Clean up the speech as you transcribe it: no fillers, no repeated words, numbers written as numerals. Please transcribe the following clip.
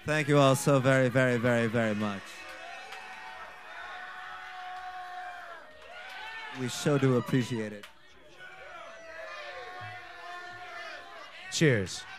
Thank you all so very, very, very, very much. We sure do appreciate it. Cheers.